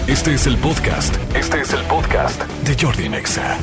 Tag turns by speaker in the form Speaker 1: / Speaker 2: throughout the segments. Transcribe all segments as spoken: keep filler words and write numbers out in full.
Speaker 1: Este es el podcast. Este es el podcast de Jordi Nexa.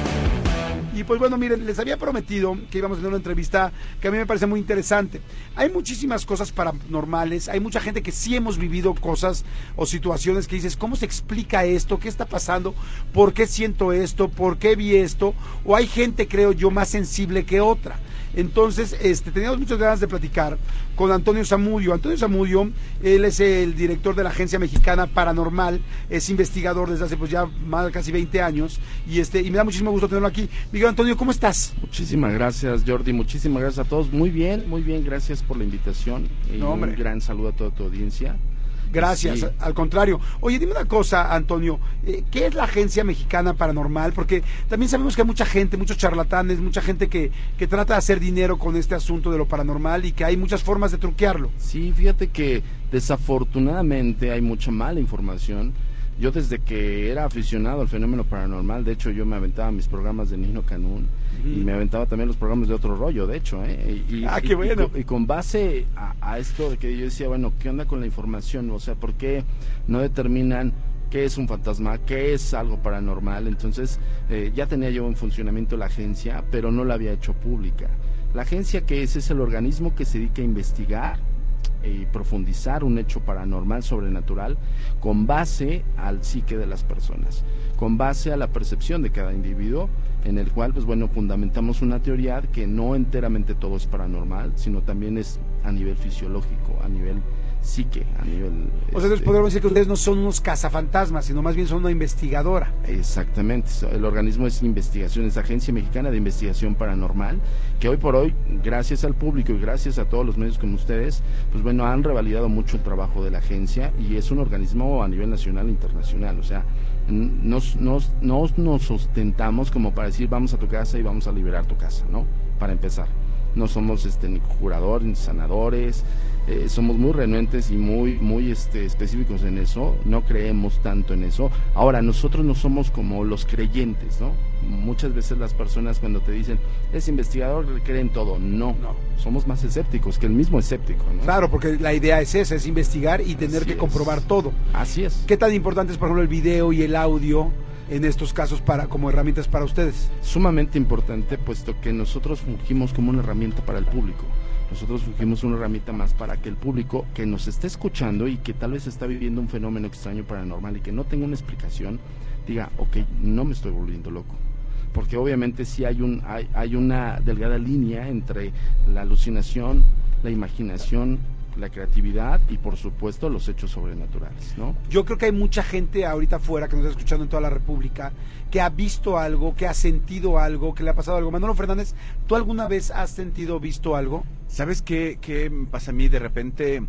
Speaker 2: Y pues bueno, miren, les había prometido que íbamos a tener una entrevista que a mí me parece muy interesante. Hay muchísimas cosas paranormales, hay mucha gente que sí hemos vivido cosas o situaciones que dices, ¿cómo se explica esto? ¿Qué está pasando? ¿Por qué siento esto? ¿Por qué vi esto? O hay gente, creo yo, más sensible que otra. Entonces, este, teníamos muchas ganas de platicar con Antonio Zamudio. Antonio Zamudio, él es el director de la Agencia Mexicana Paranormal, es investigador desde hace pues ya más de casi veinte años, y este y me da muchísimo gusto tenerlo aquí. Miguel Antonio, ¿cómo estás?
Speaker 3: Muchísimas gracias, Jordi, muchísimas gracias a todos. Muy bien, muy bien, gracias por la invitación. Y no, un gran saludo a toda tu audiencia.
Speaker 2: Gracias, sí. Al contrario. Oye, dime una cosa, Antonio, eh, ¿qué es la Agencia Mexicana Paranormal? Porque también sabemos que hay mucha gente, muchos charlatanes, mucha gente que, que trata de hacer dinero con este asunto de lo paranormal y que hay muchas formas de truquearlo.
Speaker 3: Sí, fíjate que desafortunadamente hay mucha mala información. Yo desde que era aficionado al fenómeno paranormal, de hecho yo me aventaba mis programas de Nino Canún uh-huh. y me aventaba también los programas de Otro Rollo, de hecho, ¿eh? Y,
Speaker 2: ah, qué bueno.
Speaker 3: Y, y, con, y con base a, a esto de que yo decía, bueno, ¿qué onda con la información? O sea, ¿por qué no determinan qué es un fantasma, qué es algo paranormal? Entonces, eh, ya tenía yo en funcionamiento la agencia, pero no la había hecho pública. La agencia, ¿qué es? Es el organismo que se dedica a investigar y profundizar un hecho paranormal, sobrenatural, con base al psique de las personas, con base a la percepción de cada individuo, en el cual, pues bueno, fundamentamos una teoría que no enteramente todo es paranormal, sino también es a nivel fisiológico, a nivel psique, a nivel...
Speaker 2: O sea, este, podemos decir que ustedes no son unos cazafantasmas, sino más bien son una investigadora.
Speaker 3: Exactamente, el organismo es investigación, es Agencia Mexicana de Investigación Paranormal, que hoy por hoy, gracias al público y gracias a todos los medios como ustedes, pues bueno, han revalidado mucho el trabajo de la agencia y es un organismo a nivel nacional e internacional. O sea, nos, nos, nos, nos sustentamos como para decir, vamos a tu casa y vamos a liberar tu casa, ¿no? Para empezar. No somos este ni curadores ni sanadores, eh, somos muy renuentes y muy muy este específicos en eso, no creemos tanto en eso. Ahora, nosotros no somos como los creyentes, ¿no? Muchas veces las personas cuando te dicen, es investigador, creen todo. No, no, somos más escépticos que el mismo escéptico, ¿no?
Speaker 2: Claro, porque la idea es esa, es investigar y tener Así que es. comprobar todo.
Speaker 3: Así es.
Speaker 2: ¿Qué tan importante es, por ejemplo, el video y el audio en estos casos para como herramientas para ustedes?
Speaker 3: Sumamente importante, puesto que nosotros fungimos como una herramienta para el público. Nosotros fungimos una herramienta más para que el público que nos esté escuchando y que tal vez está viviendo un fenómeno extraño paranormal y que no tenga una explicación, diga, ok, no me estoy volviendo loco. Porque obviamente sí hay, un, hay, hay una delgada línea entre la alucinación, la imaginación, la creatividad y por supuesto los hechos sobrenaturales, ¿no?
Speaker 2: Yo creo que hay mucha gente ahorita afuera que nos está escuchando en toda la República que ha visto algo, que ha sentido algo, que le ha pasado algo. Manolo Fernández, ¿tú alguna vez has sentido, visto algo?
Speaker 4: ¿Sabes qué, qué me pasa a mí? De repente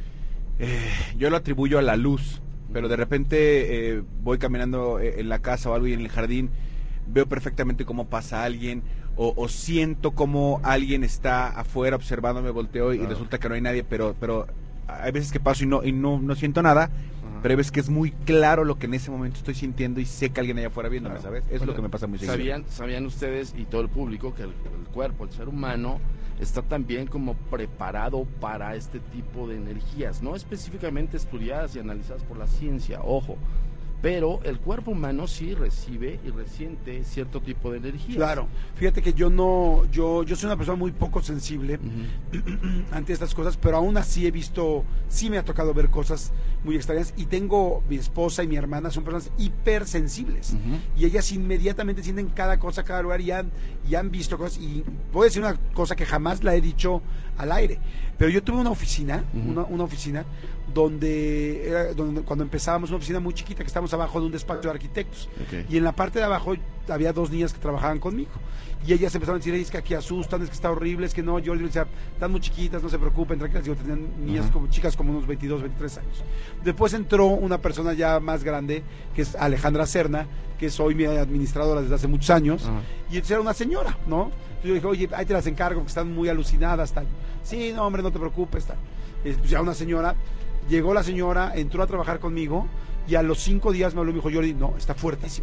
Speaker 4: eh, yo lo atribuyo a la luz, pero de repente eh, voy caminando en la casa o algo y en el jardín veo perfectamente cómo pasa alguien o, o siento como alguien está afuera observándome, volteo y claro. resulta que no hay nadie, pero pero hay veces que paso y no y no, no siento nada, Ajá. pero hay veces que es muy claro lo que en ese momento estoy sintiendo y sé que alguien allá afuera viéndome, claro. ¿sabes? Eso bueno, es lo que me pasa muy seguido.
Speaker 3: ¿Sabían, sabían ustedes y todo el público que el, el cuerpo, el ser humano, está también como preparado para este tipo de energías, no específicamente estudiadas y analizadas por la ciencia, ojo, pero el cuerpo humano sí recibe y resiente cierto tipo de energía.
Speaker 2: Claro, fíjate que yo no, yo, yo soy una persona muy poco sensible uh-huh. ante estas cosas, pero aún así he visto, sí me ha tocado ver cosas muy extrañas y tengo, mi esposa y mi hermana son personas hipersensibles uh-huh. y ellas inmediatamente sienten cada cosa, cada lugar y han, y han visto cosas y puedo decir una cosa que jamás la he dicho al aire, pero yo tuve una oficina, uh-huh. una, una oficina donde, era, donde cuando empezábamos, una oficina muy chiquita que estábamos abajo de un despacho de arquitectos okay. y en la parte de abajo había dos niñas que trabajaban conmigo y ellas empezaron a decir, es que aquí asustan, es que está horrible, es que no, yo les decía, están muy chiquitas, no se preocupen, tranquilas, digo, tenían niñas uh-huh. como chicas como unos veintidós, veintitrés años. Después entró una persona ya más grande, que es Alejandra Serna, que es hoy mi administradora desde hace muchos años, uh-huh. y entonces era una señora, ¿no? Entonces yo dije, oye, ahí te las encargo, que están muy alucinadas, tal. Sí, no, hombre, no te preocupes, tal. Pues ya una señora, llegó la señora, entró a trabajar conmigo, y a los cinco días me habló y me dijo, Jordi, no, está fuertísimo.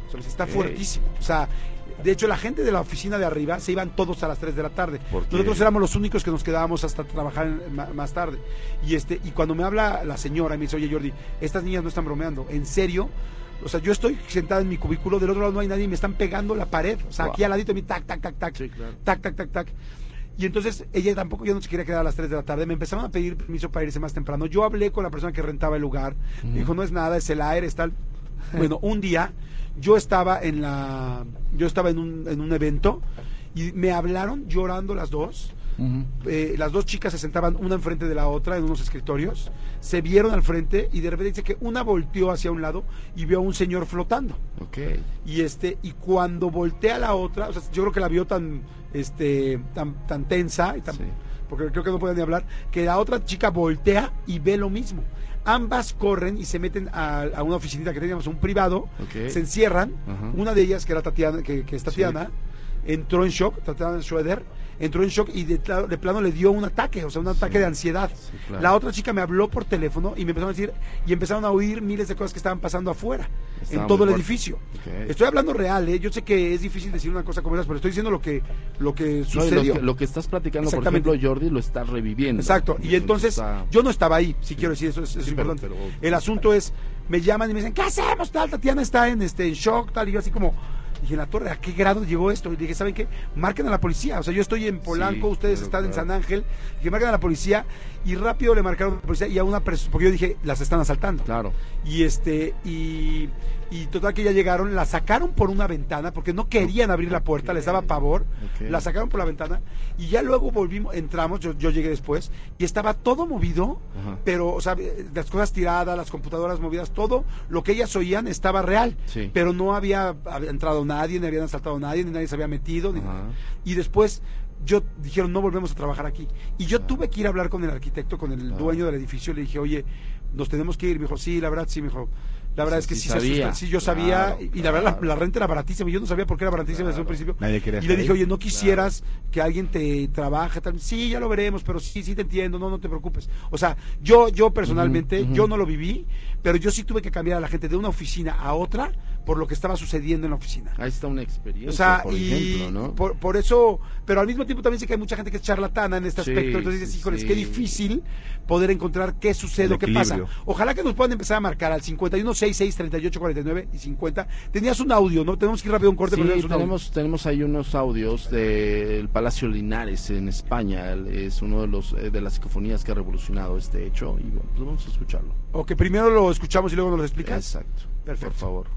Speaker 2: O sea, está
Speaker 3: Ok.
Speaker 2: fuertísimo. O sea, de hecho, la gente de la oficina de arriba se iban todos a las tres de la tarde.
Speaker 3: ¿Por qué?
Speaker 2: Nosotros éramos los únicos que nos quedábamos hasta trabajar en- ma- más tarde. Y este y cuando me habla la señora y me dice, oye Jordi, estas niñas no están bromeando, ¿en serio? O sea, yo estoy sentada en mi cubículo, del otro lado no hay nadie y me están pegando la pared. O sea,
Speaker 3: Wow.
Speaker 2: aquí al ladito de mí, tac, tac, tac, tac,
Speaker 3: Sí, claro.
Speaker 2: tac, tac, tac, tac. Y entonces ella tampoco, ya no se quería quedar a las tres de la tarde. Me empezaron a pedir permiso para irse más temprano. Yo hablé con la persona que rentaba el lugar.
Speaker 3: Ujú.
Speaker 2: Me dijo, no es nada, es el aire, es tal. Bueno, un día yo estaba en la yo estaba en un, en un evento y me hablaron llorando las dos.
Speaker 3: Ujú.
Speaker 2: Eh, las dos chicas se sentaban una enfrente de la otra en unos escritorios, se vieron al frente y de repente dice que una volteó hacia un lado y vio a un señor flotando.
Speaker 3: Ok.
Speaker 2: Y este y cuando voltea a la otra, o sea, yo creo que la vio tan este tan tan tensa y tan,
Speaker 3: Sí.
Speaker 2: porque creo que no podía ni hablar, que la otra chica voltea y ve lo mismo. Ambas corren y se meten a, a una oficinita que teníamos, un privado,
Speaker 3: Ok.
Speaker 2: se encierran.
Speaker 3: Ajá.
Speaker 2: Una de ellas, que era Tatiana, que, que es Tatiana, entró en shock, Tatiana Schroeder, entró en shock y de, pla- de plano le dio un ataque, o sea, un ataque
Speaker 3: Sí.
Speaker 2: de ansiedad.
Speaker 3: Sí, claro.
Speaker 2: La otra chica me habló por teléfono y me empezaron a decir, y empezaron a oír miles de cosas que estaban pasando afuera,
Speaker 3: Estaba
Speaker 2: en todo
Speaker 3: muy
Speaker 2: el
Speaker 3: fuerte.
Speaker 2: edificio.
Speaker 3: Ok.
Speaker 2: Estoy hablando real, ¿eh? Yo sé que es difícil decir una cosa como esas, pero estoy diciendo lo que, lo que
Speaker 3: No, y
Speaker 2: sucedió.
Speaker 3: lo, que, lo que estás platicando, por
Speaker 2: Exactamente.
Speaker 3: ejemplo, Jordi, lo estás reviviendo.
Speaker 2: Exacto, y entonces
Speaker 3: está-
Speaker 2: yo no estaba ahí, si
Speaker 3: Sí.
Speaker 2: quiero decir eso, es, es
Speaker 3: Sí, pero-
Speaker 2: importante.
Speaker 3: pero-
Speaker 2: El asunto es, me llaman y me dicen, ¿qué hacemos? Tal, Tatiana está en este en shock, tal, y yo así como, dije, la torre, ¿a qué grado llegó esto? Y dije, ¿saben qué? Marquen a la policía, o sea, yo estoy en Polanco,
Speaker 3: Sí,
Speaker 2: ustedes
Speaker 3: claro,
Speaker 2: están en
Speaker 3: claro.
Speaker 2: San Ángel, y que marquen a la policía, y rápido le marcaron a la policía y a una persona, porque yo dije, las están asaltando.
Speaker 3: Claro.
Speaker 2: Y este, y, y total que ya llegaron, la sacaron por una ventana, porque no querían abrir la puerta, les daba pavor,
Speaker 3: Ok.
Speaker 2: la sacaron por la ventana, y ya luego volvimos, entramos, yo, yo llegué después, y estaba todo movido,
Speaker 3: Ajá.
Speaker 2: pero, o sea, las cosas tiradas, las computadoras movidas, todo lo que ellas oían estaba real,
Speaker 3: Sí.
Speaker 2: pero no había, había entrado nadie, ni habían asaltado a nadie, ni nadie se había metido, ni
Speaker 3: Ajá.
Speaker 2: nada. Y después yo dijeron, no volvemos a trabajar aquí. Y yo
Speaker 3: Claro.
Speaker 2: tuve que ir a hablar con el arquitecto, con el
Speaker 3: Claro.
Speaker 2: dueño del edificio, le dije, oye, nos tenemos que ir. Me dijo, sí, la verdad, sí, me dijo. La verdad
Speaker 3: O
Speaker 2: es
Speaker 3: sea,
Speaker 2: que
Speaker 3: sí
Speaker 2: sí se
Speaker 3: sabía.
Speaker 2: asustan. Sí, yo sabía.
Speaker 3: Claro,
Speaker 2: y, y la verdad,
Speaker 3: claro.
Speaker 2: la, la renta era baratísima. Y yo no sabía por qué era baratísima desde un
Speaker 3: Claro.
Speaker 2: principio.
Speaker 4: Nadie quería
Speaker 2: Y le
Speaker 4: estar
Speaker 2: dije,
Speaker 4: ahí.
Speaker 2: oye, ¿no quisieras que alguien te trabaje? Tal? Sí, ya lo veremos, pero sí, sí te entiendo. No, no te preocupes. O sea, yo, yo personalmente,
Speaker 3: Ujú, ujú.
Speaker 2: yo no lo viví, pero yo sí tuve que cambiar a la gente de una oficina a otra por lo que estaba sucediendo en la oficina.
Speaker 3: Ahí está una experiencia,
Speaker 2: O sea,
Speaker 3: por
Speaker 2: y
Speaker 3: ejemplo, ¿no?
Speaker 2: por, por eso, pero al mismo tiempo también sé que hay mucha gente que es charlatana en este
Speaker 3: Sí,
Speaker 2: aspecto, entonces dices,
Speaker 3: sí,
Speaker 2: híjoles,
Speaker 3: sí.
Speaker 2: qué difícil poder encontrar qué sucede
Speaker 4: El
Speaker 2: o qué pasa.
Speaker 4: equilibrio.
Speaker 2: Ojalá que nos puedan empezar a marcar al cincuenta y uno sesenta y seis, treinta y ocho, cuarenta y nueve y cincuenta. Tenías un audio, ¿no? Tenemos que ir rápido a un corte,
Speaker 3: Sí,
Speaker 2: pero tenías un audio.
Speaker 3: tenemos, tenemos ahí unos audios del Palacio Linares en España. El- Es uno de los eh, de las psicofonías que ha revolucionado este hecho y bueno, pues vamos a escucharlo.
Speaker 2: Ok, primero lo escuchamos y luego nos lo explicas.
Speaker 3: Exacto.
Speaker 2: Perfecto.
Speaker 3: Por favor.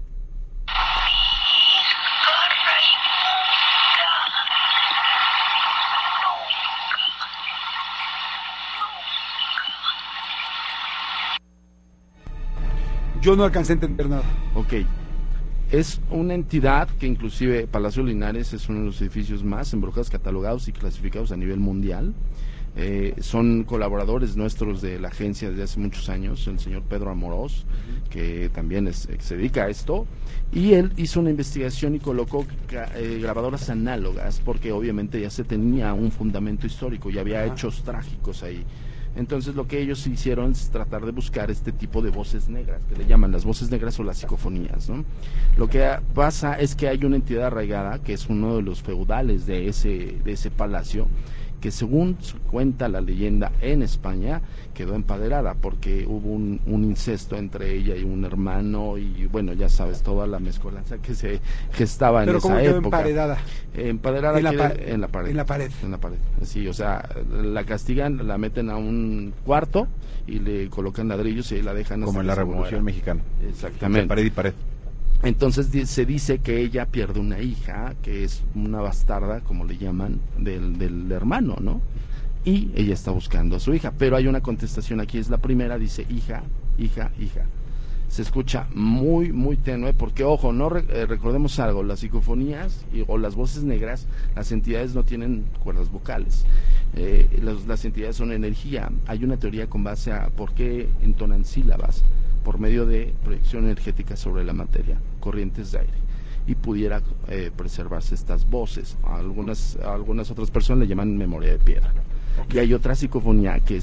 Speaker 2: Yo no alcancé a entender nada.
Speaker 3: Ok. Es una entidad que inclusive Palacio Linares es uno de los edificios más embrujados, catalogados y clasificados a nivel mundial. Eh, son colaboradores nuestros de la agencia desde hace muchos años, el señor Pedro Amorós, que también es, que se dedica a esto, y él hizo una investigación y colocó ca- eh, grabadoras análogas, porque obviamente ya se tenía un fundamento histórico y había
Speaker 2: Ajá.
Speaker 3: hechos trágicos ahí. Entonces lo que ellos hicieron es tratar de buscar este tipo de voces negras, que le llaman las voces negras o las psicofonías, ¿no? Lo que pasa es que hay una entidad arraigada, que es uno de los feudales de ese, de ese palacio, que según cuenta la leyenda en España, quedó empaderada porque hubo un, un incesto entre ella y un hermano y bueno, ya sabes, toda la mezcolanza que se gestaba en
Speaker 2: Pero
Speaker 3: esa
Speaker 2: ¿cómo quedó
Speaker 3: época.
Speaker 2: emparedada?
Speaker 3: Empaderada
Speaker 2: En la
Speaker 3: quiere-
Speaker 2: pa-
Speaker 3: en la pared.
Speaker 2: en la pared.
Speaker 3: En la pared. Sí, o sea, la castigan, la meten a un cuarto y le colocan ladrillos y ahí la dejan hasta
Speaker 4: Como en
Speaker 3: que
Speaker 4: la
Speaker 3: se
Speaker 4: Revolución
Speaker 3: muera.
Speaker 4: Mexicana.
Speaker 3: Exactamente.
Speaker 4: Entre pared y pared.
Speaker 3: Entonces di- se dice que ella pierde una hija, que es una bastarda, como le llaman, del, del hermano, ¿no? Y ella está buscando a su hija, pero hay una contestación aquí, es la primera, dice hija, hija, hija. Se escucha muy, muy tenue, porque ojo, no re- eh, recordemos algo, las psicofonías y, o las voces negras, las entidades no tienen cuerdas vocales, eh, las, las entidades son energía. Hay una teoría con base a por qué entonan sílabas, por medio de proyección energética sobre la materia, corrientes de aire, y pudiera eh, preservarse estas voces. A algunas, a algunas otras personas le llaman memoria de piedra.
Speaker 2: Ok.
Speaker 3: Y hay otra psicofonía que es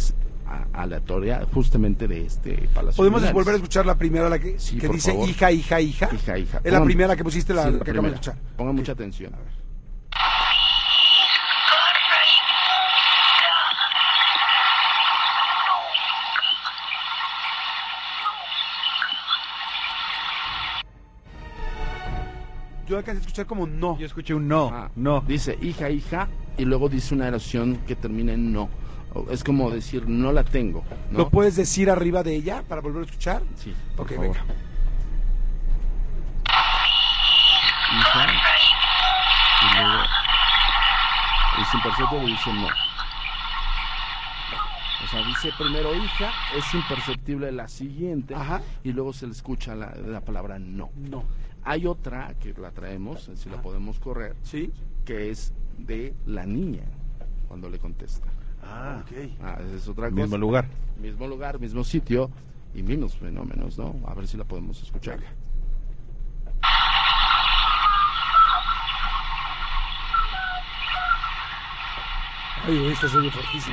Speaker 3: a, aleatoria justamente de este Palacio.
Speaker 2: ¿Podemos
Speaker 3: Linares.
Speaker 2: volver a escuchar la primera, la que,
Speaker 3: Sí,
Speaker 2: que
Speaker 3: por
Speaker 2: dice
Speaker 3: favor.
Speaker 2: hija, hija, hija?
Speaker 3: Hija, hija.
Speaker 2: Es la
Speaker 3: Pongan-
Speaker 2: primera que pusiste, la,
Speaker 3: sí,
Speaker 2: la que acabamos de
Speaker 3: primera.
Speaker 2: escuchar.
Speaker 3: Pongan
Speaker 2: Ok.
Speaker 3: mucha atención. A ver.
Speaker 2: Yo alcancé a escuchar como no.
Speaker 4: Yo escuché un no,
Speaker 3: Ah,
Speaker 4: no.
Speaker 3: Dice hija, hija, y luego dice una oración que termina en no. O- Es como decir, no la tengo, ¿no?
Speaker 2: ¿Lo puedes decir arriba de ella para volver a escuchar?
Speaker 3: Sí, por
Speaker 2: Ok,
Speaker 3: favor.
Speaker 2: venga.
Speaker 3: Hija, y luego es imperceptible y dice no. O sea, dice primero hija, es imperceptible la siguiente,
Speaker 2: Ajá.
Speaker 3: y luego se le escucha la, la palabra no.
Speaker 2: No.
Speaker 3: Hay otra que la traemos, si la
Speaker 2: Ajá.
Speaker 3: podemos correr,
Speaker 2: ¿Sí?
Speaker 3: que es de la niña, cuando le contesta.
Speaker 4: Ah,
Speaker 2: Ok.
Speaker 3: Ah, esa es otra cosa.
Speaker 4: mismo lugar.
Speaker 3: Mismo lugar, mismo sitio y mismos fenómenos, ¿no? A ver si la podemos escuchar.
Speaker 2: Venga. Ay, esto se oye fortísimo.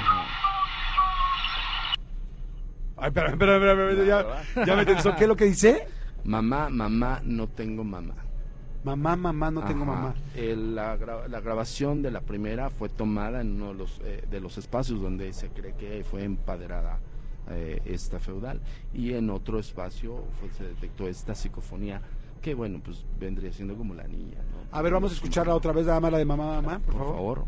Speaker 2: Ay, espera, espera, espera, espera, ya, ya me tensó. ¿Qué es lo que dice?
Speaker 3: Mamá, mamá, no tengo mamá.
Speaker 2: Mamá, mamá, no tengo
Speaker 3: Ajá.
Speaker 2: mamá.
Speaker 3: El- la, gra- la grabación de la primera fue tomada en uno de los, eh, de los espacios donde se cree que fue empaderada eh, esta feudal, y en otro espacio fue, se detectó esta psicofonía que, bueno, pues vendría siendo como la niña, ¿no?
Speaker 2: A ver, vamos a escucharla otra vez, nada más la de mamá, mamá, por,
Speaker 3: Por
Speaker 2: favor.
Speaker 3: favor.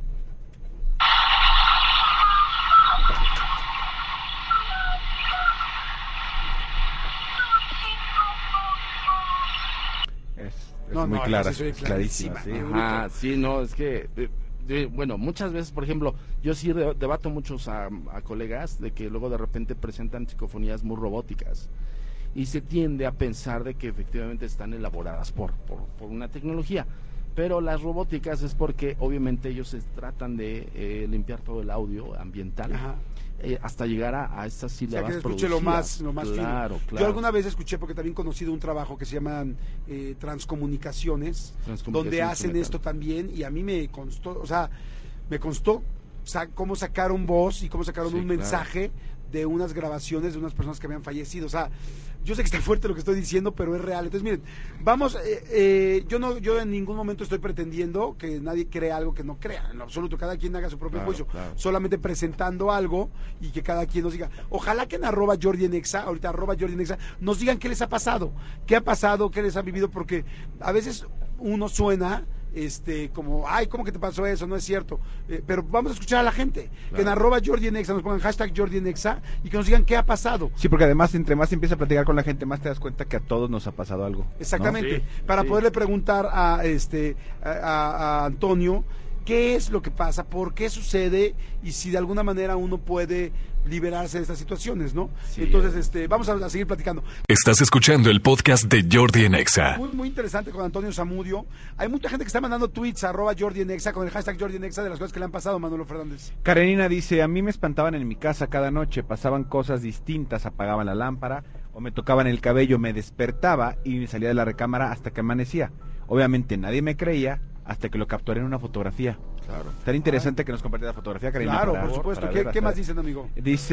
Speaker 4: Es, es
Speaker 2: No,
Speaker 4: muy
Speaker 2: no,
Speaker 4: clara,
Speaker 2: sí, soy
Speaker 4: es clarísima.
Speaker 2: clarísima,
Speaker 4: Sí.
Speaker 2: ¿no?
Speaker 3: Ah, sí, no, es que, eh, eh, bueno, muchas veces, por ejemplo, yo sí de- debato muchos a, a colegas de que luego de repente presentan psicofonías muy robóticas y se tiende a pensar de que efectivamente están elaboradas por, por, por una tecnología, pero las robóticas es porque obviamente ellos se tratan de eh, limpiar todo el audio ambiental.
Speaker 2: Ajá.
Speaker 3: Eh, hasta llegar a, a estas
Speaker 2: O sea,
Speaker 3: sílabas
Speaker 2: que se escuche lo más, lo más
Speaker 3: claro,
Speaker 2: fino.
Speaker 3: claro.
Speaker 2: Yo alguna vez escuché, porque también conocí de un trabajo que se llaman eh, transcomunicaciones,
Speaker 3: Transcomunicaciones
Speaker 2: donde hacen
Speaker 3: metal.
Speaker 2: esto también, y a mí me constó, o sea, me constó sa- cómo sacaron voz y cómo sacaron
Speaker 3: Sí,
Speaker 2: un
Speaker 3: claro.
Speaker 2: mensaje de unas grabaciones de unas personas que habían fallecido. O sea, yo sé que está fuerte lo que estoy diciendo, pero es real. Entonces, miren, vamos, eh, eh, yo no, yo en ningún momento estoy pretendiendo que nadie crea algo que no crea, en lo absoluto, cada quien haga su propio
Speaker 3: Claro,
Speaker 2: juicio,
Speaker 3: claro.
Speaker 2: solamente presentando algo y que cada quien nos diga. Ojalá que en arroba Jordi en Exa, ahorita arroba Jordi en Exa, nos digan qué les ha pasado, qué ha pasado, qué les ha vivido, porque a veces uno suena este como, ay, ¿cómo que te pasó eso? No es cierto. Eh, pero vamos a escuchar a la gente, que en
Speaker 3: Claro.
Speaker 2: arroba Jordi en Exa nos pongan hashtag Jordi en Exa y que nos digan qué ha pasado.
Speaker 4: Sí, porque además entre más empieza a platicar con la gente, más te das cuenta que a todos nos ha pasado algo. ¿no?
Speaker 2: Exactamente,
Speaker 3: Sí,
Speaker 2: para
Speaker 3: sí.
Speaker 2: poderle preguntar a este a, a- a Antonio qué es lo que pasa, por qué sucede y si de alguna manera uno puede liberarse de estas situaciones, ¿no?
Speaker 3: Sí,
Speaker 2: Entonces,
Speaker 3: eh.
Speaker 2: este, vamos a, a seguir platicando.
Speaker 1: Estás escuchando el podcast de Jordi en Exa.
Speaker 2: Muy, muy interesante con Antonio Zamudio. Hay mucha gente que está mandando tweets a arroba Jordi en Exa con el hashtag Jordi en Exa de las cosas que le han pasado a Manolo Fernández.
Speaker 4: Karenina dice, a mí me espantaban en mi casa cada noche, pasaban cosas distintas, apagaban la lámpara o me tocaban el cabello, me despertaba y me salía de la recámara hasta que amanecía. Obviamente nadie me creía hasta que lo capturé en una fotografía.
Speaker 3: Claro.
Speaker 4: Estaría interesante que nos compartiera la fotografía, Karenina.
Speaker 2: Claro,
Speaker 4: para-
Speaker 2: por supuesto.
Speaker 4: para
Speaker 2: ¿Qué,
Speaker 4: ver
Speaker 2: qué
Speaker 4: hasta-
Speaker 2: más dicen, amigo?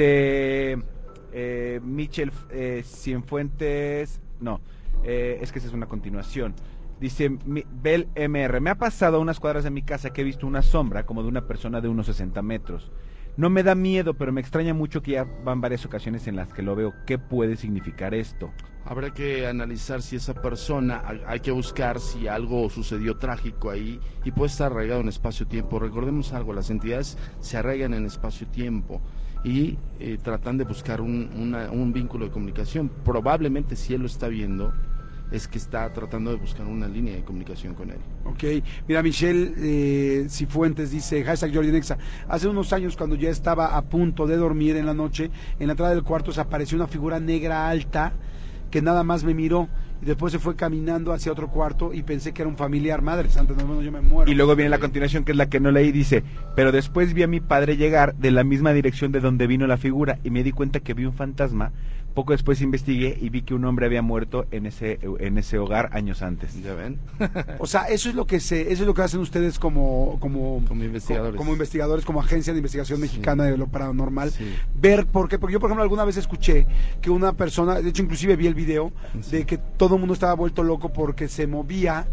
Speaker 4: Dice eh, Michel eh, Cienfuentes, no, eh, es que esa es una continuación. Dice mi- Bel M R, me ha pasado a unas cuadras de mi casa que he visto una sombra como de una persona de unos sesenta metros. No me da miedo, pero me extraña mucho que ya van varias ocasiones en las que lo veo. ¿Qué puede significar esto?
Speaker 3: Habrá que analizar si esa persona, hay- hay que buscar si algo sucedió trágico ahí y puede estar arraigado en espacio-tiempo. Recordemos algo, las entidades se arraigan en espacio-tiempo y eh, tratan de buscar un, una- un vínculo de comunicación. Probablemente si él lo está viendo, es que está tratando de buscar una línea de comunicación con él.
Speaker 2: Ok, mira, Michelle eh, Cifuentes dice, hashtag Jordi en Exa, hace unos años cuando ya estaba a punto de dormir en la noche, en la entrada del cuarto se apareció una figura negra alta que nada más me miró y después se fue caminando hacia otro cuarto y pensé que era un familiar. Madre santa, no, bueno, yo me muero.
Speaker 4: Y luego viene la continuación, que es la que no leí, dice, pero después vi a mi padre llegar de la misma dirección de donde vino la figura y me di cuenta que vi un fantasma Poco después investigué y vi que un hombre había muerto en ese en ese hogar años antes.
Speaker 3: ¿Ya ven?
Speaker 2: O sea, eso es lo que se, eso es lo que hacen ustedes como como
Speaker 3: como investigadores,
Speaker 2: como, como investigadores, como agencia de investigación mexicana sí. de lo paranormal.
Speaker 3: Sí.
Speaker 2: Ver por qué, porque yo por ejemplo alguna vez escuché que una persona, de hecho inclusive vi el video sí. de que todo el mundo estaba vuelto loco porque se movía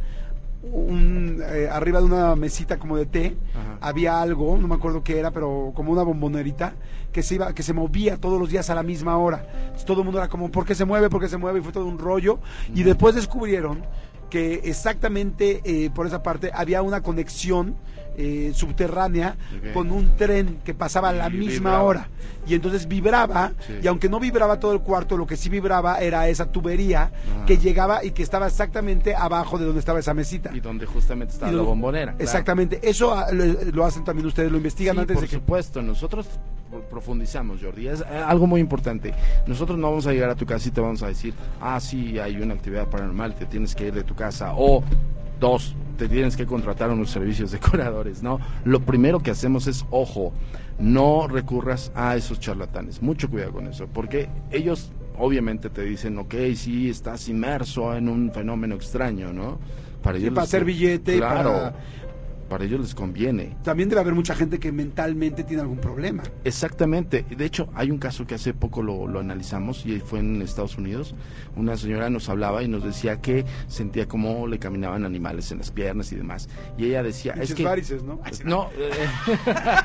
Speaker 2: un eh, arriba de una mesita como de té. Ajá. Había algo, no me acuerdo qué era, pero como una bombonerita que se iba, que se movía todos los días a la misma hora. Entonces, todo el mundo era como, ¿por qué se mueve? ¿Por qué se mueve? Y fue todo un rollo. Uh-huh. Y después descubrieron que exactamente eh, por esa parte había una conexión eh, subterránea okay. con un tren que pasaba a la y misma vibraba. hora. Y entonces vibraba, sí. y aunque no vibraba todo el cuarto, lo que sí vibraba era esa tubería ah. que llegaba y que estaba exactamente abajo de donde estaba esa mesita.
Speaker 3: Y donde justamente estaba la bombonera.
Speaker 2: Exactamente. Claro. Eso ah, lo, lo hacen también ustedes, lo investigan
Speaker 3: sí,
Speaker 2: antes
Speaker 3: por
Speaker 2: de que...
Speaker 3: supuesto, nosotros profundizamos, Jordi. Es algo muy importante. Nosotros no vamos a llegar a tu casa y te vamos a decir, ah, sí, hay una actividad paranormal, te tienes que ir de tu casa, o dos, te tienes que contratar unos servicios de curadores, ¿no? Lo primero que hacemos es, ojo, no recurras a esos charlatanes, mucho cuidado con eso, porque ellos obviamente te dicen, ok, sí, estás inmerso en un fenómeno extraño, ¿no?
Speaker 2: Para sí, ellos para hacer billete,
Speaker 3: claro,
Speaker 2: para...
Speaker 3: para ellos les conviene.
Speaker 2: También debe haber mucha gente que mentalmente tiene algún problema.
Speaker 3: Exactamente. De hecho, hay un caso que hace poco lo, lo analizamos y fue en Estados Unidos. Una señora nos hablaba y nos decía que sentía como le caminaban animales en las piernas y demás. Y ella decía,
Speaker 2: Muchas
Speaker 3: es que...
Speaker 2: varices, ¿no?
Speaker 3: No, eh,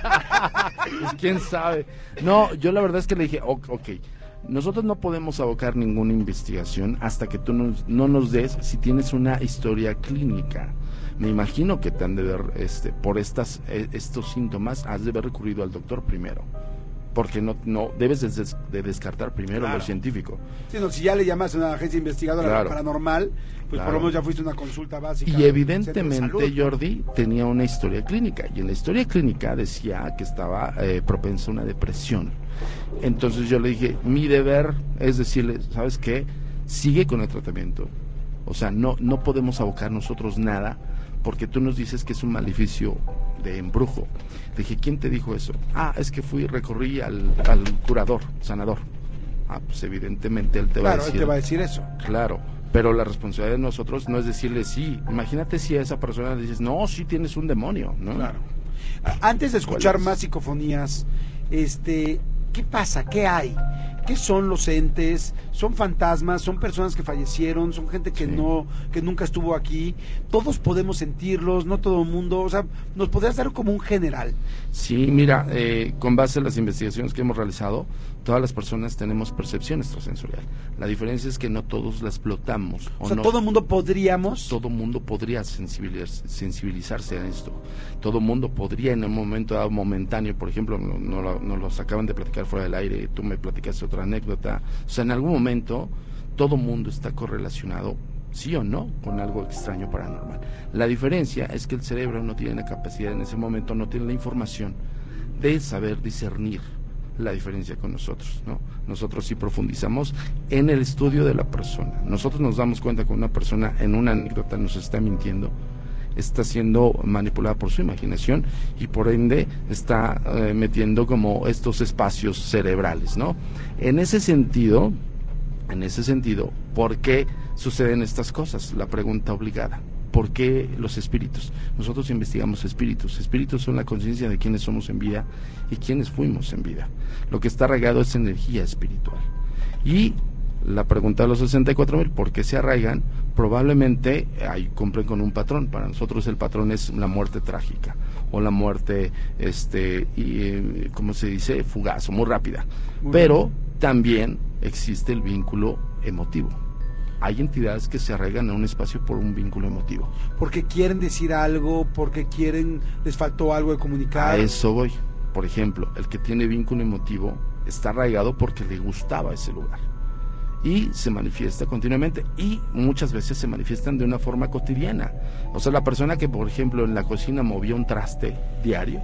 Speaker 3: pues, quién sabe. No, yo la verdad es que le dije, ok, okay. Nosotros no podemos abocar ninguna investigación hasta que tú nos, no nos des si tienes una historia clínica. Me imagino que te han de ver, este, por estas eh, estos síntomas, has de haber recurrido al doctor primero, porque no no debes de, des, de descartar primero claro. lo científico.
Speaker 2: Sí, no, si ya le llamas a una agencia investigadora claro. paranormal, pues claro. por lo menos ya fuiste una consulta básica.
Speaker 3: Y evidentemente Jordi tenía una historia clínica, y en la historia clínica decía que estaba eh, propenso a una depresión. Entonces yo le dije, mi deber es decirle, ¿sabes qué? Sigue con el tratamiento. O sea, no no podemos abocar nosotros nada, porque tú nos dices que es un maleficio de embrujo. Le dije, ¿quién te dijo eso? Ah, es que fui, recorrí al, al curador, sanador. Ah, pues evidentemente él te
Speaker 2: claro,
Speaker 3: va a decir.
Speaker 2: Claro, él te va a decir eso.
Speaker 3: Claro, pero la responsabilidad de nosotros no es decirle sí. Imagínate si a esa persona le dices, no, sí tienes un demonio, ¿no?
Speaker 2: Claro. Antes de escuchar más psicofonías, este, ¿qué pasa? ¿Qué hay? ¿Qué son los entes? ¿Son fantasmas? ¿Son personas que fallecieron? ¿Son gente que sí. no, que nunca estuvo aquí? Todos podemos sentirlos, no todo el mundo. O sea, ¿nos podrías dar como un general?
Speaker 3: Sí, mira, eh, con base en las investigaciones que hemos realizado, todas las personas tenemos percepción extrasensorial. La diferencia es que no todos la explotamos.
Speaker 2: O, o sea,
Speaker 3: no,
Speaker 2: todo el mundo podríamos...
Speaker 3: Todo el mundo podría sensibilizarse, sensibilizarse a esto. Todo el mundo podría en un momento dado momentáneo, por ejemplo, nos no, no los acaban de platicar fuera del aire, tú me platicaste otra anécdota. O sea, en algún momento todo el mundo está correlacionado, sí o no, con algo extraño paranormal. La diferencia es que el cerebro no tiene la capacidad en ese momento, no tiene la información de saber discernir la diferencia con nosotros, ¿no? Nosotros sí profundizamos en el estudio de la persona. Nosotros nos damos cuenta que una persona en una anécdota nos está mintiendo, está siendo manipulada por su imaginación y por ende está eh, metiendo como estos espacios cerebrales, ¿no? En ese sentido, en ese sentido, ¿por qué suceden estas cosas? La pregunta obligada. ¿Por qué los espíritus? Nosotros investigamos espíritus. Espíritus son la conciencia de quiénes somos en vida y quiénes fuimos en vida. Lo que está arraigado es energía espiritual. Y la pregunta de los sesenta y cuatro mil, ¿por qué se arraigan? Probablemente ahí cumplen con un patrón. Para nosotros el patrón es la muerte trágica o la muerte, este, y, ¿cómo se dice? Fugaz o muy rápida. Muy Pero bien. También existe el vínculo emotivo. Hay entidades que se arraigan en un espacio por un vínculo emotivo.
Speaker 2: Porque quieren decir algo, porque quieren, les faltó algo de comunicar.
Speaker 3: A eso voy. Por ejemplo, el que tiene vínculo emotivo está arraigado porque le gustaba ese lugar. Y se manifiesta continuamente. Y muchas veces se manifiestan de una forma cotidiana. O sea, la persona que, por ejemplo, en la cocina movía un traste diario,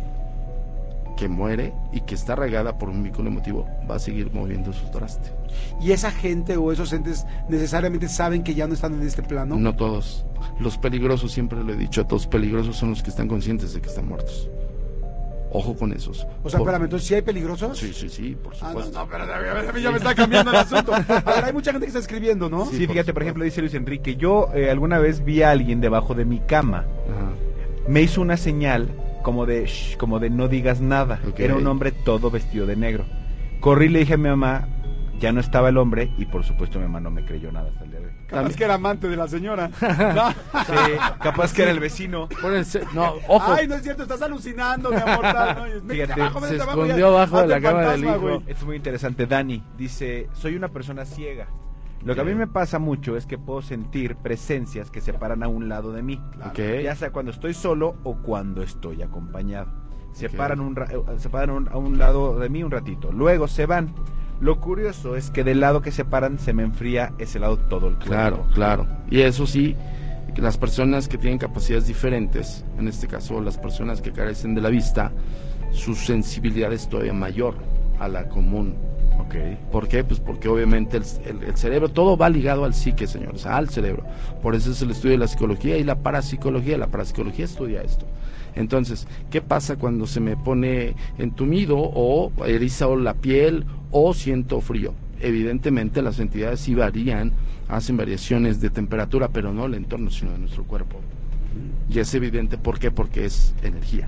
Speaker 3: que muere y que está arraigada por un vínculo emotivo, va a seguir moviendo su traste.
Speaker 2: ¿Y esa gente o esos entes necesariamente saben que ya no están en este plano?
Speaker 3: No todos. Los peligrosos, siempre lo he dicho, todos peligrosos son los que están conscientes de que están muertos. Ojo con esos.
Speaker 2: O sea,
Speaker 3: Por...
Speaker 2: espérame, entonces, ¿sí hay peligrosos?
Speaker 3: Sí, sí, sí, por supuesto.
Speaker 2: Ah, no, no, pero a mí ya me está cambiando el asunto. A ver, hay mucha gente que está escribiendo, ¿no?
Speaker 4: Sí, sí, fíjate, por ejemplo, dice Luis Enrique, yo eh, alguna vez vi a alguien debajo de mi cama.
Speaker 3: Ajá.
Speaker 4: Me hizo una señal como de shh, como de no digas nada.
Speaker 3: Okay.
Speaker 4: Era un hombre todo vestido de negro. Corrí y le dije a mi mamá, ya no estaba el hombre, y por supuesto mi mamá no me creyó nada hasta el día de hoy.
Speaker 2: Capaz que era amante de la señora.
Speaker 4: No. Sí, capaz que era el vecino.
Speaker 3: Pónganse, no, ojo.
Speaker 2: Ay, no es cierto, estás alucinando, mi amor. Tal, ¿no?
Speaker 4: Fíjate,
Speaker 2: abajo,
Speaker 3: se
Speaker 2: abajo,
Speaker 3: escondió
Speaker 2: ya,
Speaker 3: abajo de la
Speaker 2: hazte
Speaker 3: cama del
Speaker 2: fantasma,
Speaker 3: hijo.
Speaker 2: güey.
Speaker 4: Esto es muy interesante. Dani dice, soy una persona ciega. Lo que a mí me pasa mucho es que puedo sentir presencias que se paran a un lado de mí.
Speaker 3: Okay.
Speaker 4: Ya sea cuando estoy solo o cuando estoy acompañado. Se
Speaker 3: Okay.
Speaker 4: paran, un, se paran un, a un lado de mí un ratito. Luego se van. Lo curioso es que del lado que se paran se me enfría ese lado todo el cuerpo.
Speaker 3: Claro, claro. Y eso sí, las personas que tienen capacidades diferentes, en este caso las personas que carecen de la vista, su sensibilidad es todavía mayor a la común.
Speaker 4: Okay.
Speaker 3: ¿Por qué? Pues porque obviamente el, el, el cerebro, todo va ligado al psique, señores, al cerebro. Por eso es el estudio de la psicología y la parapsicología. La parapsicología estudia esto. Entonces, ¿qué pasa cuando se me pone entumido o eriza la piel o siento frío? Evidentemente las entidades sí varían, hacen variaciones de temperatura, pero no el entorno, sino de nuestro cuerpo. Y es evidente, ¿por qué? Porque es energía.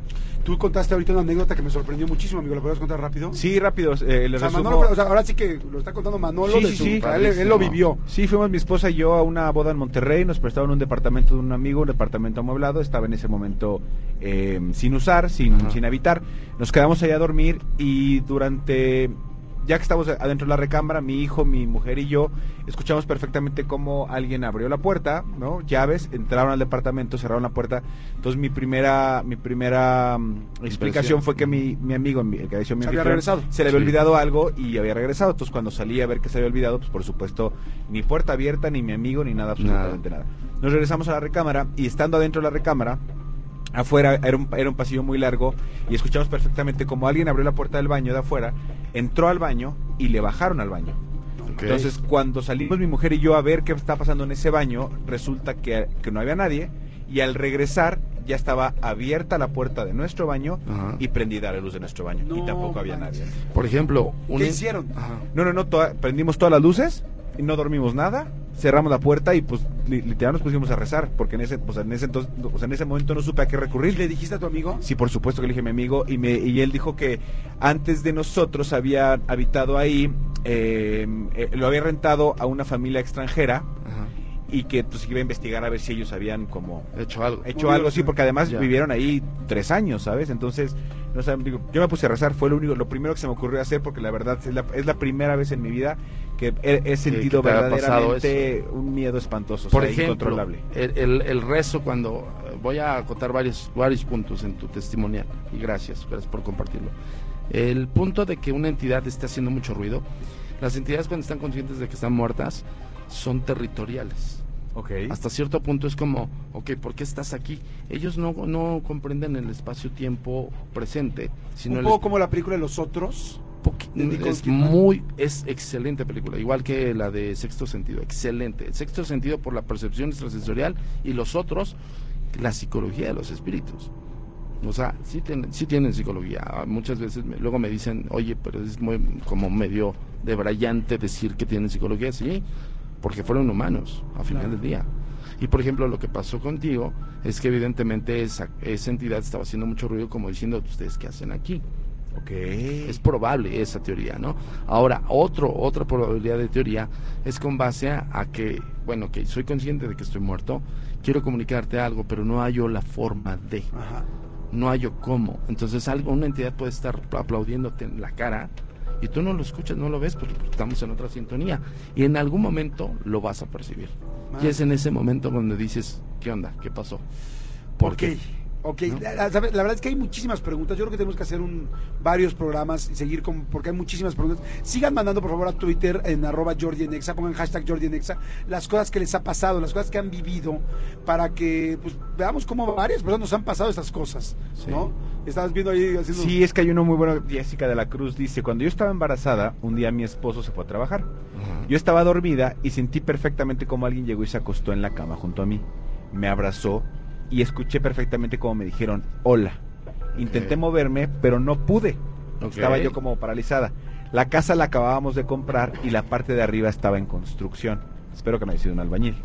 Speaker 2: Tú contaste ahorita una anécdota que me sorprendió muchísimo, amigo. ¿La podrías contar rápido?
Speaker 4: Sí, rápido. Eh, le
Speaker 2: o sea,
Speaker 4: resumo.
Speaker 2: Manolo, o sea, ahora sí que lo está contando Manolo.
Speaker 4: Sí,
Speaker 2: de
Speaker 4: sí,
Speaker 2: su,
Speaker 4: sí.
Speaker 2: o sea, él, él lo vivió.
Speaker 4: Sí, fuimos mi esposa y yo a una boda en Monterrey, nos prestaron un departamento de un amigo, un departamento amueblado, estaba en ese momento eh, sin usar, sin, sin habitar. Nos quedamos allá a dormir y durante... Ya que estamos adentro de la recámara, mi hijo, mi mujer y yo escuchamos perfectamente cómo alguien abrió la puerta, ¿no? Llaves, entraron al departamento, cerraron la puerta. Entonces mi primera mi primera um, explicación fue que mi, mi amigo, el que había sido mi
Speaker 2: se había
Speaker 4: anfitrión,
Speaker 2: regresado.
Speaker 4: se le había
Speaker 3: Sí.
Speaker 4: olvidado algo y había regresado. Entonces cuando salí a ver que se había olvidado, pues por supuesto, ni puerta abierta, ni mi amigo, ni nada, absolutamente nada. nada. Nos regresamos a la recámara y estando adentro de la recámara, afuera era un, era un pasillo muy largo y escuchamos perfectamente como alguien abrió la puerta del baño de afuera, entró al baño y le bajaron al baño.
Speaker 3: Okay.
Speaker 4: Entonces cuando salimos mi mujer y yo a ver qué está pasando en ese baño, resulta que, que no había nadie y al regresar ya estaba abierta la puerta de nuestro baño. Ajá. Y prendida la luz de nuestro baño.
Speaker 2: No,
Speaker 4: y tampoco había
Speaker 2: manches.
Speaker 4: nadie.
Speaker 3: Por ejemplo, un...
Speaker 2: ¿Qué hicieron?
Speaker 3: Ajá.
Speaker 4: No, no, no, toda, prendimos todas las luces y no dormimos nada, cerramos la puerta y pues li, literal nos pusimos a rezar, porque en ese, pues, en ese entonces, pues, en ese momento no supe a qué recurrir.
Speaker 2: ¿Le dijiste a tu amigo?
Speaker 4: Sí, por supuesto que le dije a mi amigo y me y él dijo que antes de nosotros había habitado ahí, eh, eh, lo había rentado a una familia extranjera.
Speaker 3: Ajá.
Speaker 4: Y que pues iba a investigar a ver si ellos habían como
Speaker 3: hecho algo,
Speaker 4: hecho algo, sí, porque además
Speaker 3: ya.
Speaker 4: vivieron ahí tres años, ¿sabes? Entonces, no sé, digo, yo me puse a rezar, fue lo único, lo primero que se me ocurrió hacer, porque la verdad es la, es la primera vez en mi vida que he, he sentido
Speaker 3: que
Speaker 4: verdaderamente un miedo espantoso,
Speaker 3: por
Speaker 4: o sea,
Speaker 3: ejemplo,
Speaker 4: incontrolable.
Speaker 3: El, el, el rezo cuando voy a acotar varios varios puntos en tu testimonial y gracias, gracias por compartirlo. El punto de que una entidad esté haciendo mucho ruido, las entidades cuando están conscientes de que están muertas son territoriales.
Speaker 4: Okay.
Speaker 3: Hasta cierto punto es como, ok, ¿por qué estás aquí? Ellos no, no comprenden el espacio-tiempo presente, sino
Speaker 2: un
Speaker 3: el
Speaker 2: poco como la película de Los Otros.
Speaker 3: es muy, es excelente película, igual que la de Sexto Sentido, excelente. El Sexto Sentido por la percepción extrasensorial y los otros, la psicología de los espíritus. O sea, sí, ten, sí tienen psicología. Muchas veces me, luego me dicen, oye, pero es muy como medio debrayante decir que tienen psicología, sí, porque fueron humanos a final claro. del día. Y por ejemplo, lo que pasó contigo es que evidentemente esa, esa entidad estaba haciendo mucho ruido, como diciendo, ¿ustedes qué hacen aquí?
Speaker 4: Okay.
Speaker 3: Es probable esa teoría, ¿no? Ahora, otro, otra probabilidad de teoría es con base a, a que, bueno, que soy consciente de que estoy muerto, quiero comunicarte algo, pero no hallo la forma de,
Speaker 2: Ajá.
Speaker 3: no hallo cómo. Entonces, algo, una entidad puede estar aplaudiéndote en la cara y tú no lo escuchas, no lo ves, porque estamos en otra sintonía. Y en algún momento lo vas a percibir. Ah. Y es en ese momento donde dices, ¿qué onda? ¿Qué pasó? ¿Por
Speaker 2: okay.
Speaker 3: qué?
Speaker 2: Ok, ¿no? la, la, la verdad es que hay muchísimas preguntas. Yo creo que tenemos que hacer un, varios programas y seguir con, porque hay muchísimas preguntas. Sigan mandando por favor a Twitter en arroba Jordi en Exa, pongan hashtag Jordi en Exa, las cosas que les ha pasado, las cosas que han vivido, para que pues veamos cómo varias personas nos han pasado estas cosas, sí. ¿no? Estabas viendo ahí haciendo...
Speaker 4: Sí, es que hay uno muy bueno, Jessica de la Cruz dice, cuando yo estaba embarazada, un día mi esposo se fue a trabajar. Uh-huh. Yo estaba dormida y sentí perfectamente como alguien llegó y se acostó en la cama junto a mí. Me abrazó y escuché perfectamente como me dijeron hola. Intenté moverme, pero no pude.
Speaker 3: Okay.
Speaker 4: Estaba yo como paralizada. La casa la acabábamos de comprar y la parte de arriba estaba en construcción. Espero que me haya sido un albañil.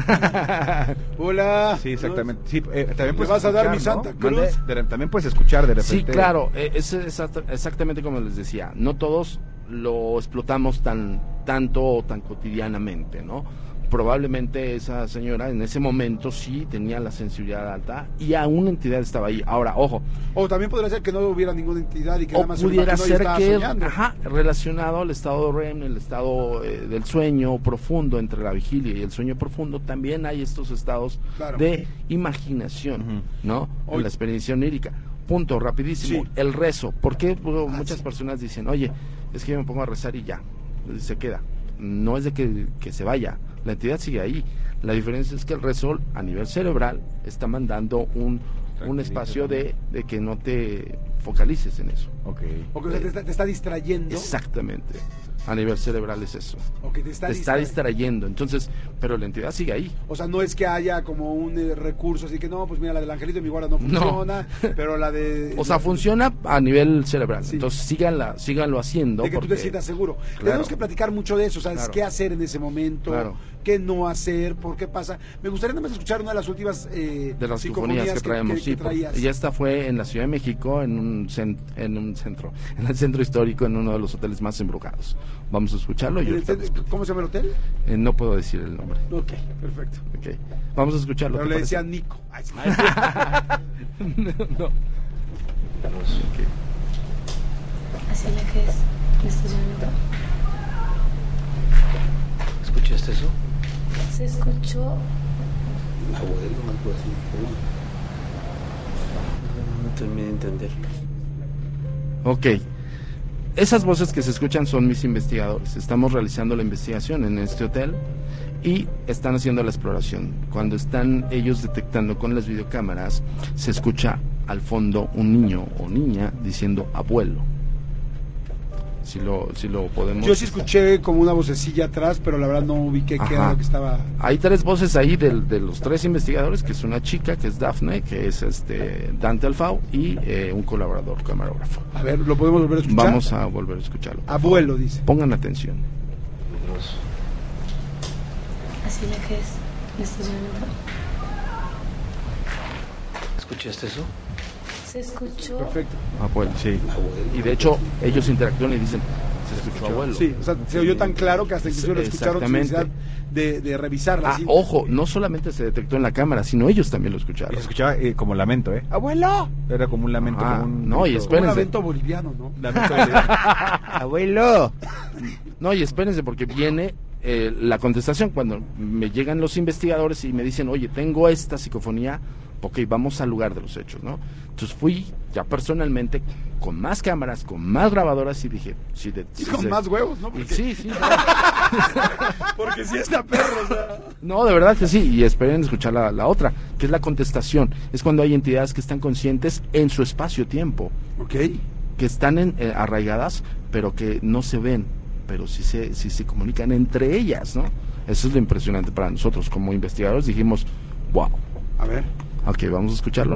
Speaker 2: Hola.
Speaker 4: Sí, exactamente. Sí, eh, también puedes
Speaker 2: vas a dar
Speaker 4: escuchar,
Speaker 2: mi
Speaker 4: ¿no?
Speaker 2: Santa Cruz?
Speaker 4: Mande, de- también puedes escuchar de repente.
Speaker 3: Sí, claro, eh, es exact- exactamente como les decía, no todos lo explotamos tan tanto o tan cotidianamente, ¿no? Probablemente esa señora en ese momento sí tenía la sensibilidad alta y a una entidad estaba ahí. Ahora, ojo,
Speaker 2: O también podría ser que no hubiera ninguna entidad y que
Speaker 3: o
Speaker 2: nada más se lo
Speaker 3: pudiera
Speaker 2: imaginó y
Speaker 3: ser
Speaker 2: estaba
Speaker 3: que,
Speaker 2: soñando.
Speaker 3: ajá, relacionado al estado R E M, el estado eh, del sueño profundo, entre la vigilia y el sueño profundo, también hay estos estados
Speaker 2: Claro.
Speaker 3: de imaginación,
Speaker 4: Ujú.
Speaker 3: ¿no?
Speaker 2: Oye.
Speaker 3: En la experiencia onírica. Punto, rapidísimo.
Speaker 2: Sí.
Speaker 3: El rezo. ¿Por qué Bueno,
Speaker 2: Ah,
Speaker 3: muchas
Speaker 2: sí.
Speaker 3: personas dicen, oye, es que yo me pongo a rezar y ya, se queda? No es de que, que se vaya, la entidad sigue ahí. La diferencia es que el rezo a nivel cerebral está mandando un, un espacio de, de que no te focalices en eso.
Speaker 4: Ok.
Speaker 2: O que te, está, te está distrayendo.
Speaker 3: Exactamente. A nivel cerebral es eso.
Speaker 2: O que te está,
Speaker 3: Te está
Speaker 2: distra-
Speaker 3: distrayendo. Entonces, pero la entidad sigue ahí.
Speaker 2: O sea, no es que haya como un eh, recurso así que no, pues mira, la del angelito de mi guarda no funciona, pero la de...
Speaker 3: O sea,
Speaker 2: la-
Speaker 3: funciona a nivel cerebral.
Speaker 2: Sí.
Speaker 3: Entonces, síganla, síganlo haciendo.
Speaker 2: De que tú
Speaker 3: porque-
Speaker 2: te sientas seguro.
Speaker 3: Claro.
Speaker 2: Tenemos que platicar mucho de eso, ¿sabes?
Speaker 3: Claro.
Speaker 2: ¿Qué hacer en ese momento?
Speaker 3: Claro.
Speaker 2: ¿Qué no hacer? ¿Por qué pasa? Me gustaría nada más escuchar una de las últimas eh,
Speaker 3: de las psicofonías que traemos,
Speaker 2: que-
Speaker 3: sí,
Speaker 2: que
Speaker 3: por-
Speaker 2: traías.
Speaker 3: y esta fue en la Ciudad de México, en un, cen- en un centro, en el centro histórico, en uno de los hoteles más embrujados. Vamos a escucharlo. y
Speaker 2: ¿En el
Speaker 3: ahorita
Speaker 2: centro-
Speaker 3: les-
Speaker 2: ¿Cómo se llama el hotel?
Speaker 3: eh, no puedo decir el nombre.
Speaker 2: Ok, perfecto.
Speaker 3: Ok. Vamos a escucharlo.
Speaker 2: Pero
Speaker 3: ¿te
Speaker 2: le
Speaker 3: parece?
Speaker 2: decían Nico. Ay, sí.
Speaker 3: no. Ok.
Speaker 5: Así la que es. ¿Me estás llamando?
Speaker 6: ¿Escuchaste eso?
Speaker 5: Se escuchó.
Speaker 6: Abuelo, algo así. No, no terminé de entender.
Speaker 3: Ok. Esas voces que se escuchan son mis investigadores. Estamos realizando la investigación en este hotel y están haciendo la exploración. Cuando están ellos detectando con las videocámaras, se escucha al fondo un niño o niña diciendo abuelo. Si lo, si lo podemos...
Speaker 2: Yo sí escuché como una vocecilla atrás, pero la verdad no ubiqué qué
Speaker 3: Ajá.
Speaker 2: era lo que estaba...
Speaker 3: Hay tres voces ahí de, de los tres investigadores, que es una chica, que es Daphne, que es este Dante Alfao, y eh, un colaborador camarógrafo.
Speaker 2: A ver, ¿lo podemos volver a escuchar?
Speaker 3: Vamos a volver a escucharlo. por
Speaker 2: Abuelo,
Speaker 3: favor.
Speaker 2: dice.
Speaker 3: Pongan atención.
Speaker 6: Los-
Speaker 5: Así la que es. ¿Me estás llamando?
Speaker 6: ¿Escuchaste eso?
Speaker 5: Se escuchó.
Speaker 2: Perfecto.
Speaker 3: Abuelo.
Speaker 4: Sí.
Speaker 6: Abuelo.
Speaker 3: Y de hecho, ellos interactúan y dicen, se escuchó abuelo.
Speaker 2: Sí, o sea, se oyó tan claro que hasta incluso lo escucharon sin necesidad de, de revisar la
Speaker 3: Ah,
Speaker 2: cinta.
Speaker 3: ojo, no solamente se detectó en la cámara, sino ellos también lo
Speaker 4: Y
Speaker 3: escucharon.
Speaker 4: se escuchaba eh, como lamento, ¿eh? ¡Abuelo! Era como un lamento.
Speaker 3: Ah,
Speaker 4: como un
Speaker 3: no, y
Speaker 4: grito.
Speaker 2: Como un
Speaker 3: espérense.
Speaker 2: evento boliviano, ¿no?
Speaker 4: Lamento de- ¡Abuelo!
Speaker 3: No, y espérense, porque viene eh, la contestación cuando me llegan los investigadores y me dicen, oye, tengo esta psicofonía, ok, vamos al lugar de los hechos, ¿no? Entonces fui ya personalmente con más cámaras, con más grabadoras y dije, sí, de,
Speaker 2: Y
Speaker 3: sí,
Speaker 2: con
Speaker 3: sí.
Speaker 2: más huevos, ¿no?
Speaker 3: Y
Speaker 2: Porque,
Speaker 3: sí, sí.
Speaker 2: porque sí está perro, o sea.
Speaker 3: No, de verdad que sí, y esperen escuchar la, la otra, que es la contestación. Es cuando hay entidades que están conscientes en su espacio-tiempo,
Speaker 2: Ok.
Speaker 3: que están en, eh, arraigadas, pero que no se ven, pero sí se, sí se comunican entre ellas, ¿no? Eso es lo impresionante para nosotros. Como investigadores dijimos, wow.
Speaker 2: A ver.
Speaker 3: Ok, vamos a escucharlo.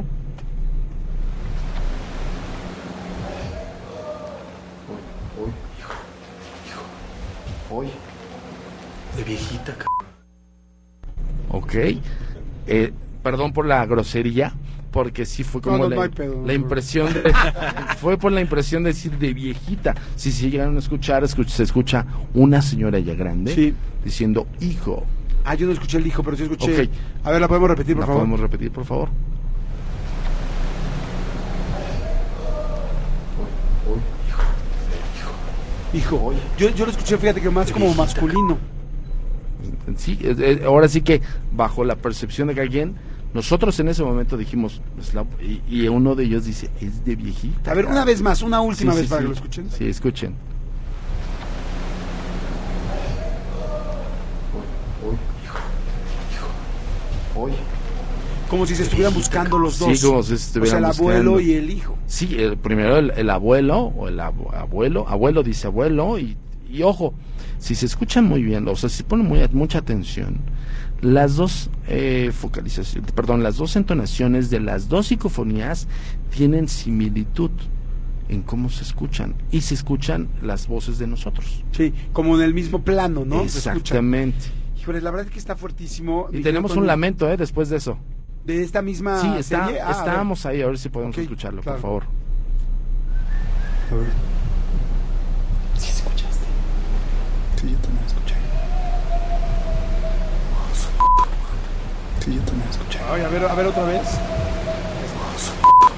Speaker 6: Hoy. De viejita, c...
Speaker 3: Ok. Eh, perdón por la grosería, porque sí fue como
Speaker 2: No, no,
Speaker 3: la,
Speaker 2: no hay pedo, no
Speaker 3: la
Speaker 2: hay
Speaker 3: impresión de, fue por la impresión de decir de viejita. Si se llegaron a escuchar, escuch- se escucha una señora ya grande
Speaker 2: Sí.
Speaker 3: diciendo hijo.
Speaker 2: Ah, yo no escuché el hijo, pero sí escuché.
Speaker 3: Ok.
Speaker 2: A ver, ¿la podemos repetir, por
Speaker 3: ¿La
Speaker 2: favor?
Speaker 3: podemos repetir, por favor?
Speaker 2: Hijo. Yo, yo lo escuché, fíjate que más como masculino.
Speaker 3: Sí, eh, eh, ahora sí que bajo la percepción de cada quien, nosotros en ese momento dijimos, "Es la-", y, y uno de ellos dice, es de viejita.
Speaker 2: A ver, una
Speaker 3: cabrón".
Speaker 2: vez más, una última
Speaker 3: Sí,
Speaker 2: vez
Speaker 3: sí,
Speaker 2: para
Speaker 3: sí.
Speaker 2: que lo escuchen.
Speaker 3: Sí, escuchen.
Speaker 6: Hoy.
Speaker 2: Como si se estuvieran buscando los dos.
Speaker 3: Sí, como si se
Speaker 2: O sea,
Speaker 3: estuvieran
Speaker 2: el abuelo
Speaker 3: buscando.
Speaker 2: y el hijo.
Speaker 3: Sí, el, primero el, el abuelo, o el abu- abuelo, abuelo dice abuelo, y, y ojo, si se escuchan muy bien, o sea, si ponen muy, mucha atención, las dos eh, focalizaciones, perdón, las dos entonaciones de las dos psicofonías tienen similitud en cómo se escuchan, y se escuchan las voces de nosotros.
Speaker 2: Sí, como en el mismo plano, ¿no?
Speaker 3: Exactamente.
Speaker 2: Híjole, la verdad es que está fuertísimo.
Speaker 3: Y tenemos un lamento, ¿eh? Después de eso.
Speaker 2: ¿De esta misma
Speaker 3: Sí, está,
Speaker 2: serie? Ah,
Speaker 3: estábamos ahí, a ver si podemos
Speaker 2: okay,
Speaker 3: escucharlo,
Speaker 2: claro.
Speaker 3: por favor.
Speaker 6: A ver. ¿Sí escuchaste? Sí, yo también escuché. Oh, su p*** madre. Sí, yo también escuché.
Speaker 2: Ay, a ver, a ver otra vez.
Speaker 6: Oh, su p*** madre.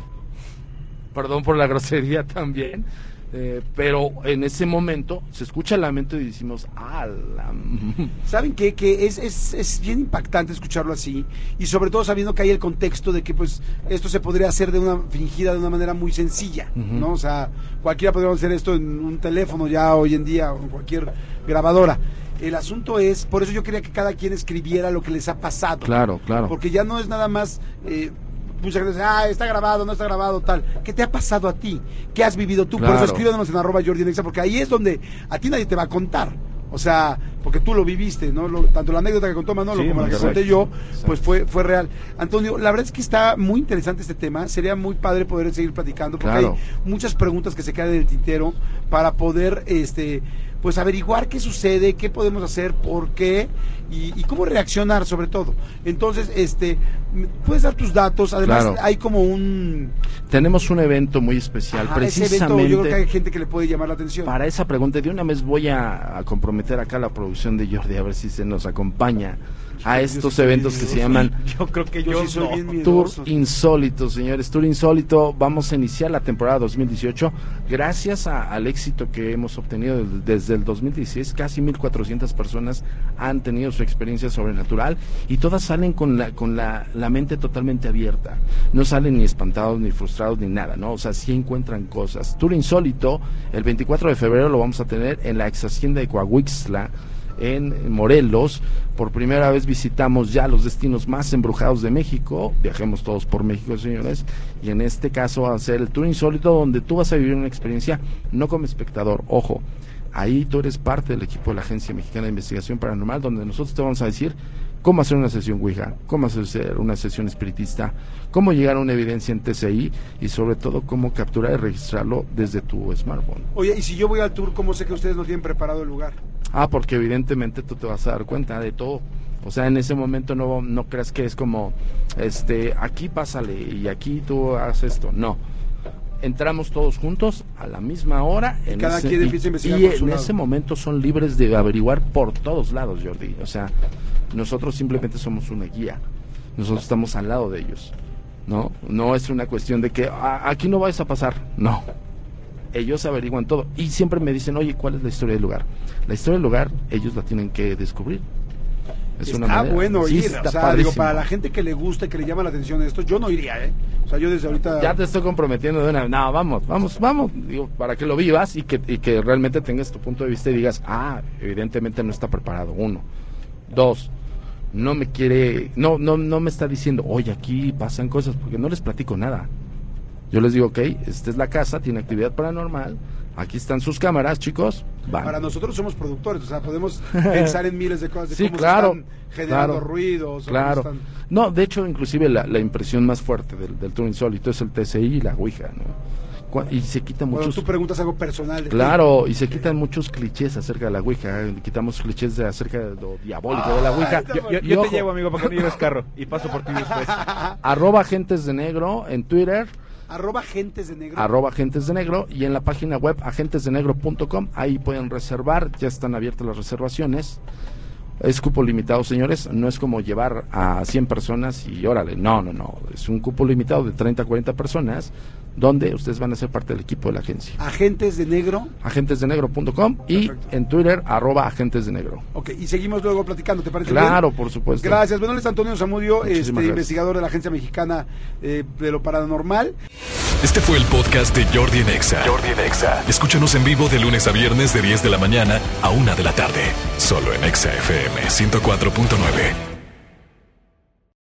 Speaker 3: Perdón por la grosería también, eh, pero en ese momento se escucha el lamento y decimos, ah, la...
Speaker 2: ¿Saben qué? Que es, es, es bien impactante escucharlo así, y sobre todo sabiendo que hay el contexto de que pues esto se podría hacer de una fingida de una manera muy sencilla,
Speaker 3: Uh-huh.
Speaker 2: ¿no? O sea, cualquiera podría hacer esto en un teléfono ya hoy en día, o en cualquier grabadora. El asunto es, por eso yo quería que cada quien escribiera lo que les ha pasado.
Speaker 3: Claro, claro.
Speaker 2: Porque ya no es nada más... Eh, muchas veces, ah, está grabado, no está grabado, tal. ¿Qué te ha pasado a ti? ¿Qué has vivido tú?
Speaker 3: Claro.
Speaker 2: Por eso escríbanos en arroba Jordi en Exa, porque ahí es donde a ti nadie te va a contar. O sea, porque tú lo viviste, ¿no? Lo, tanto la anécdota que contó Manolo
Speaker 4: Sí,
Speaker 2: como la que
Speaker 4: correcto.
Speaker 2: conté yo, pues fue fue real. Antonio, la verdad es que está muy interesante este tema. Sería muy padre poder seguir platicando, porque
Speaker 3: Claro.
Speaker 2: hay muchas preguntas que se quedan en el tintero para poder, este, pues averiguar qué sucede, qué podemos hacer, por qué y, y cómo reaccionar sobre todo. Entonces, este, puedes dar tus datos. Además,
Speaker 3: Claro.
Speaker 2: hay como un...
Speaker 3: Tenemos un evento muy especial,
Speaker 2: Ajá, ese
Speaker 3: precisamente
Speaker 2: evento, yo creo que hay gente que le puede llamar la atención.
Speaker 3: para esa pregunta. De una vez voy a, a comprometer acá la producción de Jordi, a ver si se nos acompaña a
Speaker 2: Yo
Speaker 3: estos
Speaker 2: soy
Speaker 3: eventos que
Speaker 2: miedoso.
Speaker 3: se llaman
Speaker 4: Yo creo que
Speaker 2: Yo
Speaker 4: yo,
Speaker 2: sí soy
Speaker 4: no.
Speaker 2: bien
Speaker 3: Tour
Speaker 2: miedoso.
Speaker 3: Insólito, señores, Tour Insólito. Vamos a iniciar la temporada dos mil dieciocho gracias a- al éxito que hemos obtenido del- desde el dos mil dieciséis. Casi mil cuatrocientas personas han tenido su experiencia sobrenatural y todas salen con la con la, la mente totalmente abierta. No salen ni espantados, ni frustrados, ni nada, ¿no? O sea, sí encuentran cosas. Tour Insólito, el veinticuatro de febrero lo vamos a tener en la ex hacienda de Coahuixtla, en Morelos. Por primera vez visitamos ya los destinos más embrujados de México. Viajemos todos por México, señores, y en este caso va a ser el Tour Insólito, donde tú vas a vivir una experiencia no como espectador, ojo, ahí tú eres parte del equipo de la Agencia Mexicana de Investigación Paranormal, donde nosotros te vamos a decir cómo hacer una sesión Ouija, cómo hacer una sesión espiritista, cómo llegar a una evidencia en T C I y sobre todo cómo capturar y registrarlo desde tu smartphone.
Speaker 2: Oye, y si yo voy al tour, ¿cómo sé que ustedes no tienen preparado el lugar?
Speaker 3: Ah, porque evidentemente tú te vas a dar cuenta de todo. O sea, en ese momento no, no creas que es como, este, aquí pásale y aquí tú haces esto. No. Entramos todos juntos a la misma hora. En
Speaker 2: cada
Speaker 3: ese,
Speaker 2: quien
Speaker 3: y,
Speaker 2: empieza a investigar
Speaker 3: y
Speaker 2: por su
Speaker 3: en
Speaker 2: lado.
Speaker 3: ese momento son libres de averiguar por todos lados, Jordi. O sea, nosotros simplemente somos una guía. Nosotros estamos al lado de ellos. ¿No? No es una cuestión de que "Ah, aquí no vais a pasar". No. Ellos averiguan todo y siempre me dicen, oye, ¿cuál es la historia del lugar? La historia del lugar ellos la tienen que descubrir. Es
Speaker 2: Está
Speaker 3: una manera.
Speaker 2: bueno
Speaker 3: Sí,
Speaker 2: ir,
Speaker 3: está
Speaker 2: o sea,
Speaker 3: padrísimo.
Speaker 2: digo, para la gente que le gusta, que le llama la atención esto, yo no iría, ¿eh? O sea, yo desde ahorita...
Speaker 3: Ya te estoy comprometiendo de una, no, vamos, vamos, vamos, digo, para que lo vivas y que, y que realmente tengas tu punto de vista y digas, ah, evidentemente no está preparado, uno. Dos, no me quiere, no, no, no me está diciendo, oye, aquí pasan cosas, porque no les platico nada. Yo les digo, ok, esta es la casa, tiene actividad paranormal, aquí están sus cámaras, chicos, van.
Speaker 2: Para nosotros somos productores, o sea, podemos pensar en miles de cosas, de
Speaker 3: Sí,
Speaker 2: cómo
Speaker 3: claro,
Speaker 2: se están generando
Speaker 3: claro,
Speaker 2: ruidos. o
Speaker 3: Claro.
Speaker 2: cómo están...
Speaker 3: No, de hecho, inclusive la, la impresión más fuerte del, del Tour Insólito es el T C I y la Ouija, ¿no? Cu- Y se quitan
Speaker 2: Bueno,
Speaker 3: muchos...
Speaker 2: tú preguntas algo personal. de ti.
Speaker 3: Claro, y se quitan muchos clichés acerca de la Ouija, eh, quitamos clichés de acerca de lo diabólico de la Ouija.
Speaker 2: está
Speaker 4: Yo, yo-
Speaker 3: Y
Speaker 4: yo
Speaker 3: ojo,
Speaker 4: te llevo, amigo, para que no lleves carro y paso por ti después.
Speaker 3: arroba agentes de negro en Twitter,
Speaker 2: Arroba agentes de negro.
Speaker 3: arroba agentes de negro, y en la página web agentes de negro punto com, ahí pueden reservar, ya están abiertas las reservaciones. Es cupo limitado, señores, no es como llevar a cien personas y órale, no, no, no, es un cupo limitado de treinta a cuarenta personas, donde ustedes van a ser parte del equipo de la agencia.
Speaker 2: Agentes de negro.
Speaker 3: agentes de negro punto com y
Speaker 2: Perfecto.
Speaker 3: en Twitter, arroba agentes de negro.
Speaker 2: Ok, y seguimos luego platicando, ¿te parece
Speaker 3: Claro,
Speaker 2: bien?
Speaker 3: por supuesto.
Speaker 2: Gracias. Bueno, él es Antonio Zamudio,
Speaker 3: Muchísimas
Speaker 2: este,
Speaker 3: gracias.
Speaker 2: investigador de la Agencia Mexicana eh, de lo Paranormal.
Speaker 1: Este fue el podcast de Jordi en Exa. Jordi en Exa. Escúchanos en vivo de lunes a viernes de diez de la mañana a una de la tarde. Solo en Exa F M ciento cuatro punto nueve.